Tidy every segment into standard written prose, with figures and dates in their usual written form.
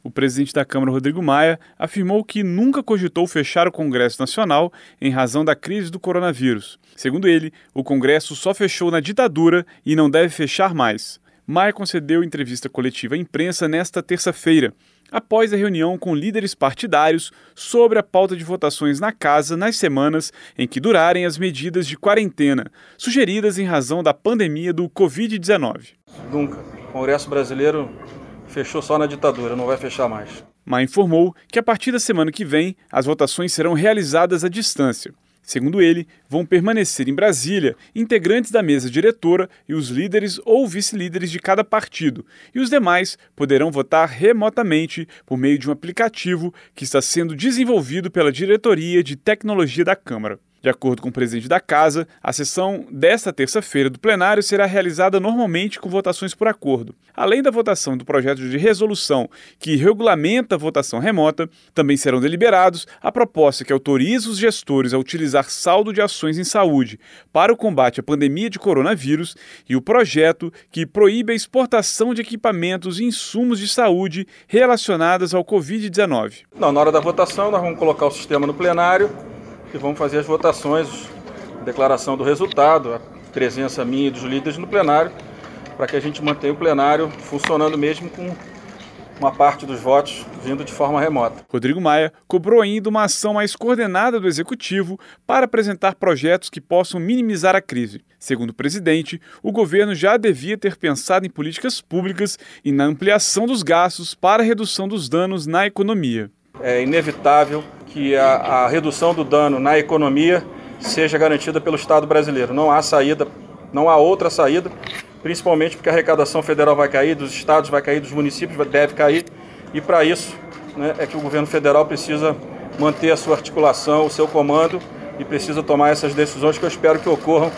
O presidente da Câmara, Rodrigo Maia, afirmou que nunca cogitou fechar o Congresso Nacional em razão da crise do coronavírus. Segundo ele, o Congresso só fechou na ditadura e não deve fechar mais. Maia concedeu entrevista coletiva à imprensa nesta terça-feira, após a reunião com líderes partidários sobre a pauta de votações na casa nas semanas em que durarem as medidas de quarentena, sugeridas em razão da pandemia do Covid-19. Nunca. O Congresso brasileiro fechou só na ditadura, não vai fechar mais. Maia informou que a partir da semana que vem as votações serão realizadas à distância. Segundo ele, vão permanecer em Brasília integrantes da mesa diretora e os líderes ou vice-líderes de cada partido, e os demais poderão votar remotamente por meio de um aplicativo que está sendo desenvolvido pela Diretoria de Tecnologia da Câmara. De acordo com o presidente da Casa, a sessão desta terça-feira do plenário será realizada normalmente com votações por acordo. Além da votação do projeto de resolução que regulamenta a votação remota, também serão deliberados a proposta que autoriza os gestores a utilizar saldo de ações em saúde para o combate à pandemia de coronavírus e o projeto que proíbe a exportação de equipamentos e insumos de saúde relacionados ao Covid-19. Na hora da votação, nós vamos colocar o sistema no plenário e vamos fazer as votações, declaração do resultado, a presença minha e dos líderes no plenário, para que a gente mantenha o plenário funcionando mesmo com uma parte dos votos vindo de forma remota. Rodrigo Maia cobrou ainda uma ação mais coordenada do Executivo para apresentar projetos que possam minimizar a crise. Segundo o presidente, o governo já devia ter pensado em políticas públicas e na ampliação dos gastos para a redução dos danos na economia. É inevitável que a redução do dano na economia seja garantida pelo Estado brasileiro. Não há saída, não há outra saída, principalmente porque a arrecadação federal vai cair, dos estados vai cair, dos municípios deve cair, e para isso, é que o governo federal precisa manter a sua articulação, o seu comando, e precisa tomar essas decisões que eu espero que ocorram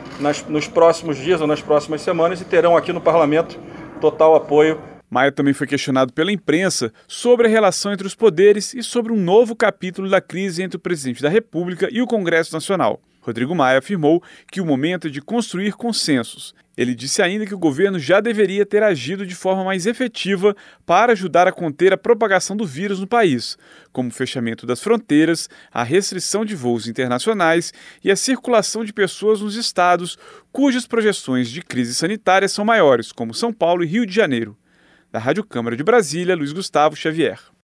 nos próximos dias ou nas próximas semanas, e terão aqui no Parlamento total apoio. Maia também foi questionado pela imprensa sobre a relação entre os poderes e sobre um novo capítulo da crise entre o presidente da República e o Congresso Nacional. Rodrigo Maia afirmou que o momento é de construir consensos. Ele disse ainda que o governo já deveria ter agido de forma mais efetiva para ajudar a conter a propagação do vírus no país, como o fechamento das fronteiras, a restrição de voos internacionais e a circulação de pessoas nos estados cujas projeções de crise sanitária são maiores, como São Paulo e Rio de Janeiro. Da Rádio Câmara de Brasília, Luiz Gustavo Xavier.